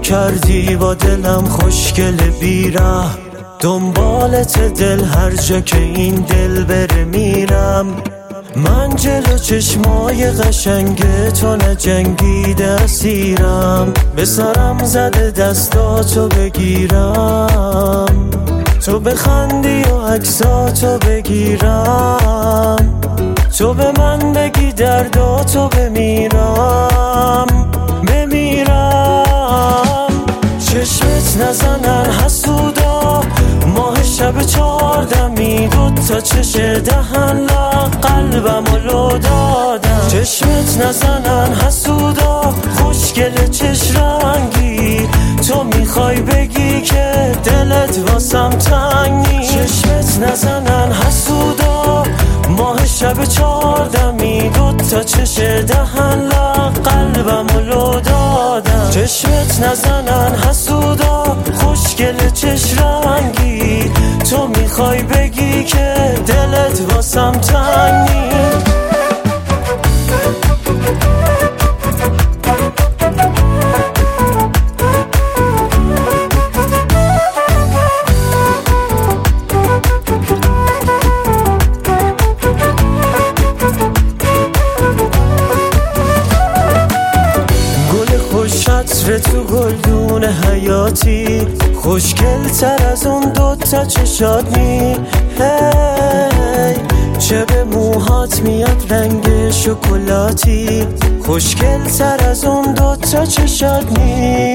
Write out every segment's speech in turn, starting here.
کردی با دلم خوشگل بیره، دنبالت دل هر جا که این دل بره میرم. من جلو چشمای قشنگ تو نجنگیده اسیرم، به سرم زده دستاتو بگیرم، تو بخندی و عکساتو بگیرم، تو به من بگی درداتو بمیرم. چشمت نزنن حسودا، ماه شب 14 دوتا چش دهن لا قلبمو لو دادم. چشمت نزنن حسودا، خوشگل چش رنگی، تو میخوای بگی که دلت واسم تنگی. چشمت نزنن حسودا، ماه شب 14 دوتا چش دهن لا قلبمو لو دادم. چشمت نزنن حسودا، خوشگل چش رنگی، تو میخوای بگی که دلت واسم تنگی. عطر تو گلدون حیاتی، خوشگل تر از اون دوتا چشات نی. چه به موهات میاد رنگ شکلاتی، خوشگل تر از اون دوتا چشات نی.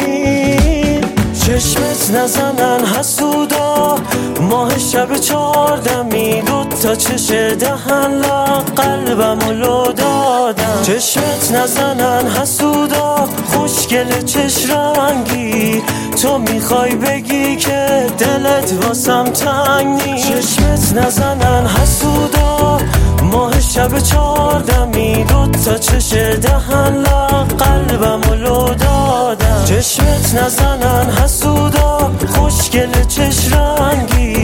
چشمت نزنن حسودا، ماه شب 14 دوتا چش دهن لا قلبمو لو دادم. چشمت نزنن حسودا، خوشگل چش رنگی، تو میخوای بگی که دلت واسم تنگی. چشمت نزنن حسودا، ماه شب 14 دوتا چش دهن لا قلبمو لو دادم. چشمت نزنن حسودا، خوشگل چش رنگی،